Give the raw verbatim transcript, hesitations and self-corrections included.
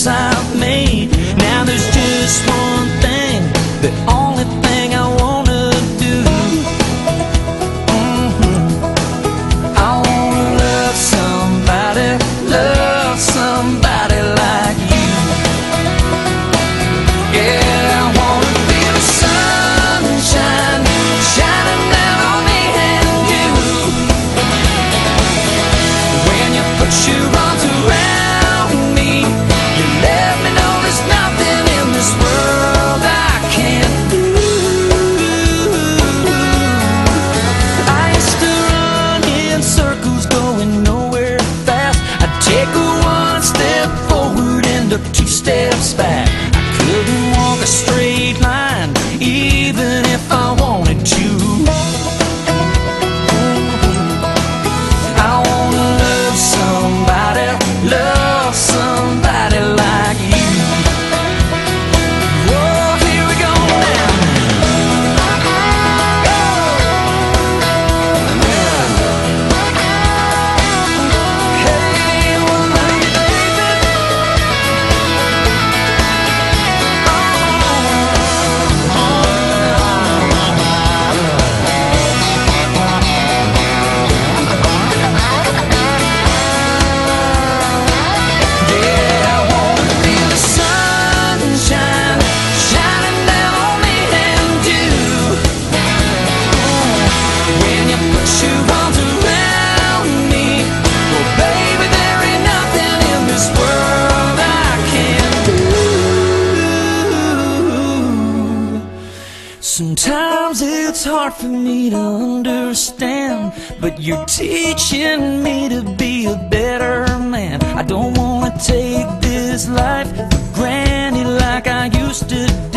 mess I've made. Now there's just one thing, the only thing I wanna do. Mm-hmm. I wanna love somebody, love somebody like you. Yeah, I wanna be the sunshine shining down on me and you. When you put your arms around me, you let me know there's nothing in this world I can't do. I used to run in circles going nowhere fast. I'd take a one step forward and a two steps back. I couldn't walk a straight line even if I wanted to. I wanna love somebody, love somebody like you. Whoa, here we go now. Hey, well, love you, baby. Yeah, I wanna be the sunshine shining down on me and you. When you put your arms around me, well, baby, there ain't nothing in this world I can't do. Sometimes it's hard for me to understand, but you're teaching me to be a better man. I don't wanna take this life for granted like I used to do.